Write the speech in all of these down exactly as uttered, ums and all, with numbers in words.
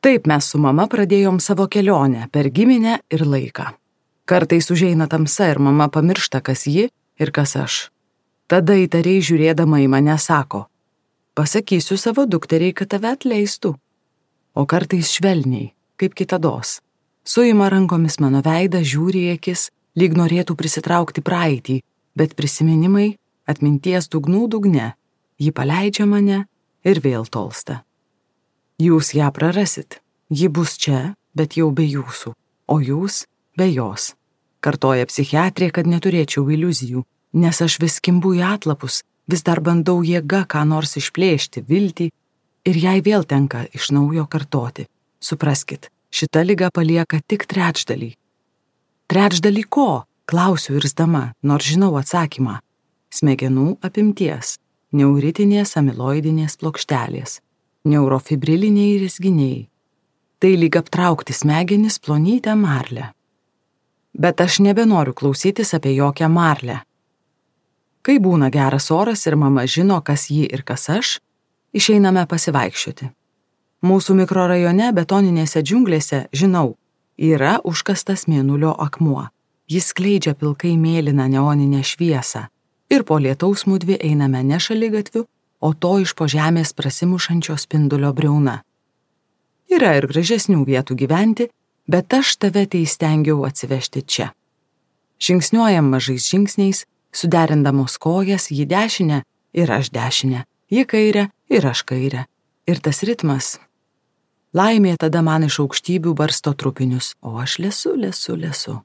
Taip mes su mama pradėjom savo kelionę per giminę ir laiką. Kartais užeina tamsa ir mama pamiršta, kas ji ir kas aš. Tada įtariai žiūrėdama į mane sako, pasakysiu savo dukteriai, kad tave atleistų. O kartais švelniai, kaip kitados. Suima rankomis mano veidą, žiūri į akis, lyg norėtų prisitraukti praeitį, bet prisiminimai atminties dugnų dugne. Ji paleidžia mane ir vėl tolsta. Jūs ją prarasit. Ji bus čia, bet jau be jūsų, o jūs be jos. Kartoja psichiatrė, kad neturėčiau iliuzijų, nes aš vis kimbu į atlapus, vis dar bandau jėga ką nors išplėšti, viltį, ir jai vėl tenka iš naujo kartoti. Supraskit, šita liga palieka tik trečdalį. Trečdalį ko? Klausiu irzdama, nors žinau atsakymą. Smegenų apimties, neuritinės amiloidinės plokštelės, neurofibriliniai rezginiai. Tai lyg aptraukti smegenis plonytę marlę. Bet aš nebenoriu klausytis apie jokią marlę. Kai būna geras oras ir mama žino, kas ji ir kas aš, išeiname pasivaikščioti. Mūsų mikrorajone betoninėse džiunglėse, žinau, yra užkastas mėnulio akmuo. Jis skleidžia pilkai mėlyną neoninę šviesą ir po lietaus mudvi einame ne šaligatviu, o to iš po žemės prasimušančio spindulio briauna. Yra ir gražesnių vietų gyventi, bet aš tave teįstengiau atsivežti čia. Žingsniuojam mažais žingsniais, suderindamos kojas, ji dešinę ir aš dešinę, ji kairę ir aš kairę. Ir tas ritmas. Laimė tada man iš aukštybių barsto trupinius, o aš lesu, lesu, lesu.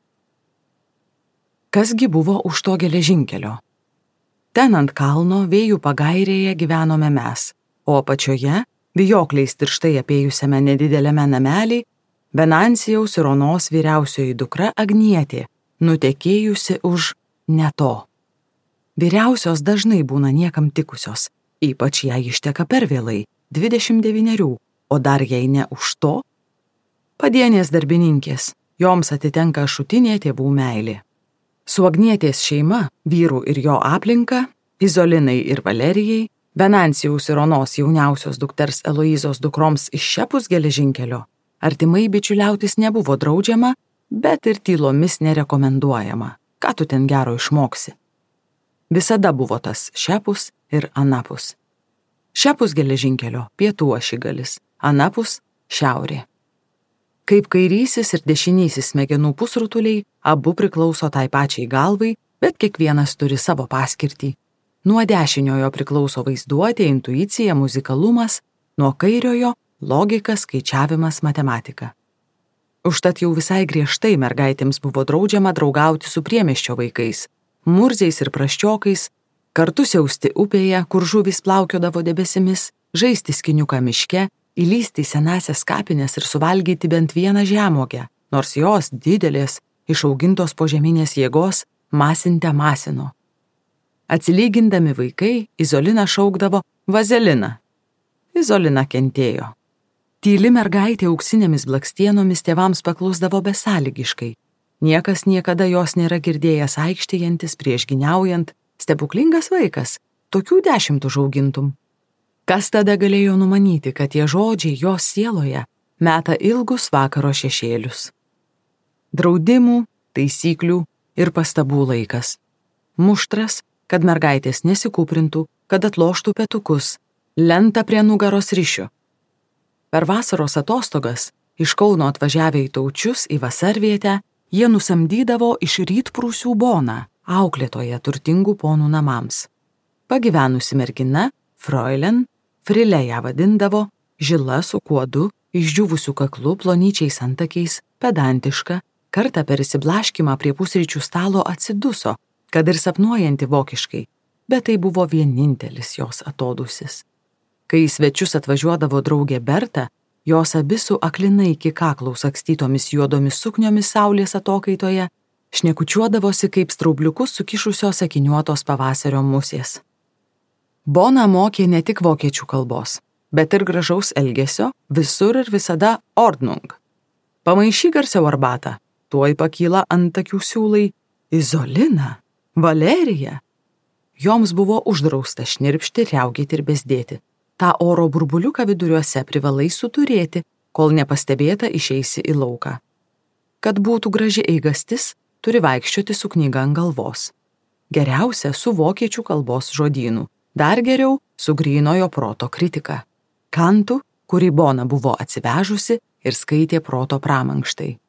Kasgi buvo už to geležinkelio? Ten ant kalno vėjų pagairėje gyvenome mes, o apačioje, vijokliais tirštai apėjusiame nedidelėme namelį, Venancijaus ir Onos vyriausioji dukra Agnietė, nutekėjusi už ne to. Vyriausios dažnai būna niekam tikusios, ypač jei išteka per vėlai, dvidešimt devynerių, o dar jei ne už to. Padienės darbininkės, joms atitenka šutinė tėvų meilė. Su Agnietės šeima, vyrų ir jo aplinka, Izolinai ir Valerijai, Venancijaus ir Onos jauniausios dukters Eloizos dukroms iš šiapus geležinkelio, artimai bičiuliautis nebuvo draudžiama, bet ir tylomis nerekomenduojama. Ką tu ten gero išmoksi? Visada buvo tas šiapus ir anapus. Šiapus geležinkelio, pietų ašigalis, anapus šiaurė. Kaip kairysis ir dešinysis smegenų pusrutuliai, abu priklauso tai pačiai galvai, bet kiekvienas turi savo paskirtį. Nuo dešiniojo priklauso vaizduotė, intuicija, muzikalumas, nuo kairiojo logika, skaičiavimas, matematika. Užtat jau visai griežtai mergaitėms buvo draudžiama draugauti su priemiesčio vaikais, murziais ir praščiokais, kartu siausti upėje, kur žuvys plaukiodavo debesimis, žaisti skiniuką miške, įlysti į senąsias kapines ir suvalgyti bent vieną žemuogę, nors jos didelės, išaugintos požeminės jėgos, masinte masino. Atsilygindami vaikai, Izolina šaukdavo Vazelina. Izolina kentėjo. Tyli mergaitė auksinėmis blakstienomis tėvams paklusdavo besąlygiškai. Niekas niekada jos nėra girdėjęs aikštėjantis, priešginiaujant, stebuklingas vaikas, tokių dešimt užaugintum. Kas tada galėjo numanyti, kad tie žodžiai jos sieloje meta ilgus vakaro šešėlius? Draudimų, taisyklių ir pastabų laikas. Muštras, kad mergaitės nesikūprintų, kad atloštų petukus, lenta prie nugaros ryšių. Per vasaros atostogas, iš Kauno atvažiavę į Taučius į vasarvietę, jie nusamdydavo iš Rytprūsių Boną, auklėtoje turtingų ponų namams. Pagyvenusi mergina, Fräulein, Frile ją vadindavo, žila su kuodu, išdžiūvusiu kaklu, plonyčiais antakiais, pedantiška, kartą per įsiblaškimą prie pusryčių stalo atsiduso, kad ir sapnuojanti vokiškai, bet tai buvo vienintelis jos atodūsis. Kai į svečius atvažiuodavo draugė Berta, jos abi su aklinai iki kaklų sakstytomis juodomis sukniomis saulės atokaitoje, šnekučiuodavosi kaip straubliukus sukišusios akiniuotos pavasario musės. Bona mokė ne tik vokiečių kalbos, bet ir gražaus elgesio, visur ir visada Ordnung. Pamaišy garsiau arbatą, tuoj pakyla antakių siūlai Izolina, Valerija. Joms buvo uždrausta šnirpšti, riaugėti ir bezdėti. Ta oro burbuliuką viduriuose privalai suturėti, kol nepastebėta išeisi į lauką. Kad būtų graži eigastis, turi vaikščioti su knyga ant galvos. Geriausia su vokiečių kalbos žodynu, dar geriau su grynojo proto kritika. Kantu, kurį Bona buvo atsivežusi ir skaitė proto pramankštai.